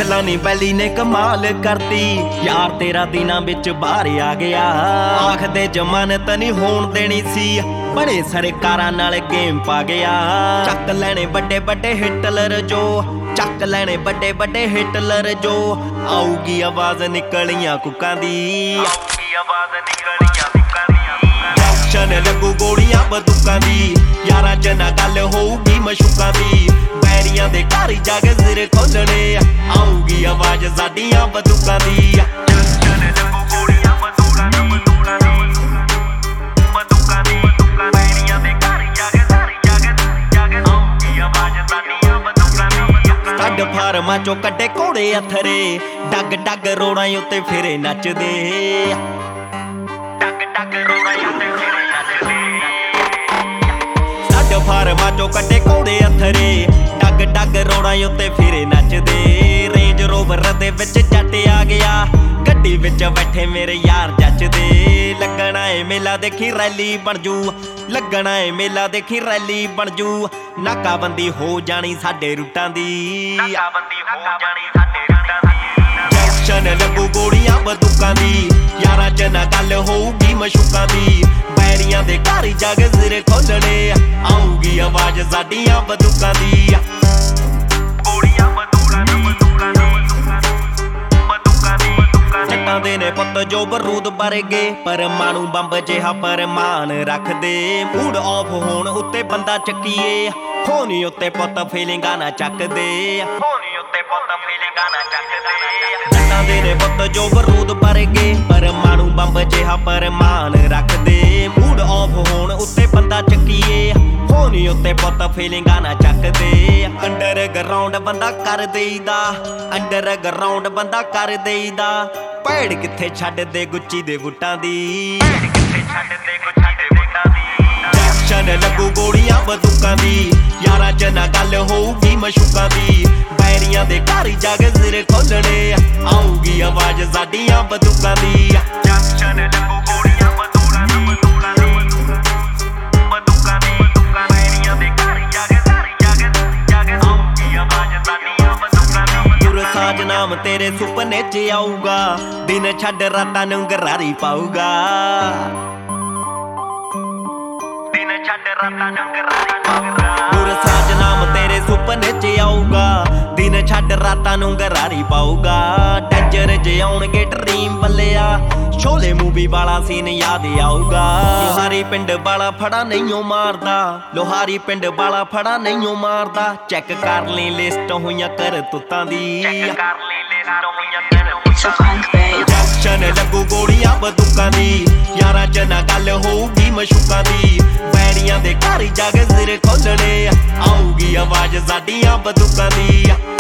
ला नी बैली ने कमाल करती यार तेरा दिना बिच बाहर आ गया आखदे जमानत नहीं होण देनी सी बड़े सरकारां नाल गेम पा गया चक लैने बड़े बड़े हिटलर जो चक लैने बड़े बड़े हिटलर जो आऊगी आवाज निकलियां कुकां दी आवाज निकलियां कुकां दी जंक्शन लगू गोलियां बंदूकां दी यारां च ना गल होऊगी मशूकां दी बैरियां दे घर जाके सिर खोलने आऊगी आवाज साडियां बंदूकां दी जंक्शन लगू गोलियां बंदूकां दी बंदूकां दी बैरियां दे घर जाके आऊगी आवाज साडियां बंदूकां दी स्टड फार्मां चों कड्डे घोड़े अथरे डग डग रोड़ां उत्ते फिरे नचदे डग डग रोड़ां उत्ते फिरे नचदे स्टड फार्मां चों कड्डे घोड़े अथरे डग डग रोड़ां उत्ते फिरे नचदे रेंज रोवर दे विच जट आ गया गड्डी विच बैठे मेरे यार जचदे लगना है मेला देखी रैली बन जू लगना है मेला देखी रैली बन जू नाकाबंदी हो जानी साडे रूटां दी नाकाबंदी हो जानी साडे रूटां दी जंक्शन लगू गोलियां बंदूकां दी यारां च ना गल होऊगी मशूकां दी बैरियां दे घर जाके सिर खोलने आऊगी आवाज साडियां बंदूकां दी गोलियां बंदूकां दी बंदूकां दी जट्टां दे ने पुत्त जो बरूद वर्गे परमाणु बंब जिहा परमान रखदे मूड ऑफ होण उत्ते बंदा चक्कीए होनी उत्ते पुत्त फीलिंगां ना चकदे होनी उत्ते पुत्त फीलिंगां ना चकदे जट्टां दे ने पुत्त जो बरूद वर्गे परमाणु बंब जिहा परमान रखदे मूड ऑफ होण उत्ते बंदा चक्कीए होनी उत्ते पुत्त फीलिंगां ना चकदे अंडरग्राउंड बंदा कर देईदा अंडरग्राउंड बंदा कर देईदा भैड़ किथे छड्ड दे गुच्ची दे बूटां दी जंक्शन लगू गोलियां बंदूकां दी यारां च ना गल होऊगी मशूकां दी बैरियां दे घर जाके सिर खोलने आऊगी आवाज साडियां बंदूकां दी जंक्शन लगू गोलियां बंदूकां दी बंदूकां दी बैरियां दे घर जाके आऊगी आवाज साडियां बंदूकां दी गुरसाज नाम तेरे सुपने च आऊगा दिन छड्ड रातां नूं गरारी पाऊगा दिन छड्ड रातां नूं गरारी पाऊगा गुरसाज नाम तेरे सुपने च आऊगा दिन छड्ड रातां नूं गरारी पाऊगा डेंजर जे आउणगे ड्रीम बल्लिया शोले मूवी वाला सीन याद आऊगा लोहारी पिंड वाला फड़ा नहीं मारदा लोहारी पिंड वाला फड़ा नहीं मारदा चेक कर ली लिस्ट होईयां कर तुत्तां दी चेक कर ली लिस्ट होईयां कर जंक्शन लगू गोलियां बंदूकां दी यारां च ना गल होऊगी मशूकां दी बैरियां दे घर जाके सिर खोलने आऊगी आवाज साडियां बंदूकां दी